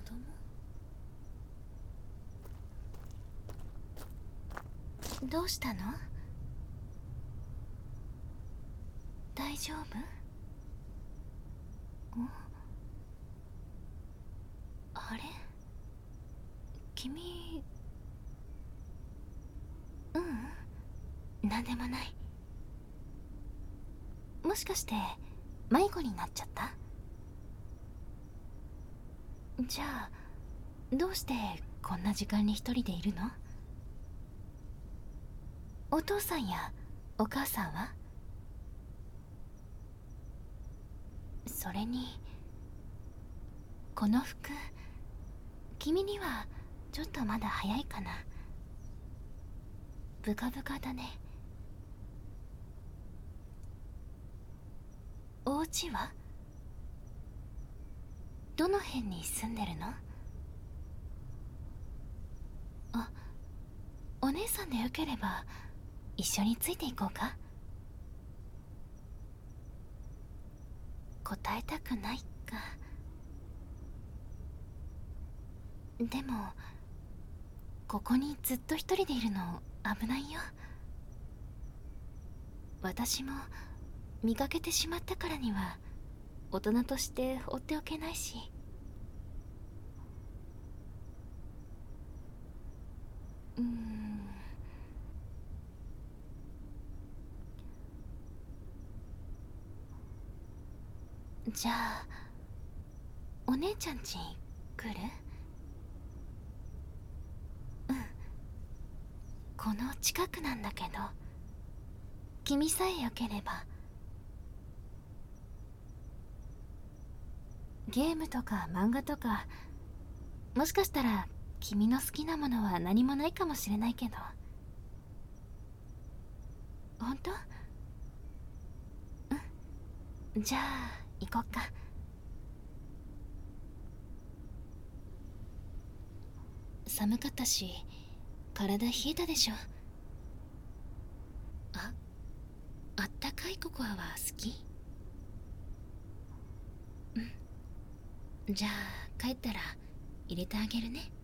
どうしたの？大丈夫？あれ？君…なんでもない。もしかして迷子になっちゃった？じゃあどうしてこんな時間に一人でいるの？お父さんやお母さんは？それにこの服、君にはちょっとまだ早いかな。ブカブカだね。お家はどの辺に住んでるの？あ、お姉さんでよければ一緒についていこうか。答えたくないか。でもここにずっと一人でいるの危ないよ。私も見かけてしまったからには大人として放っておけないし。じゃあお姉ちゃん家来る？この近くなんだけど、君さえよければ。ゲームとか漫画とか、もしかしたら君の好きなものは何もないかもしれないけど。本当？じゃあ行こっか。寒かったし体冷えたでしょ。あったかいココアは好き？じゃあ帰ったら入れてあげるね。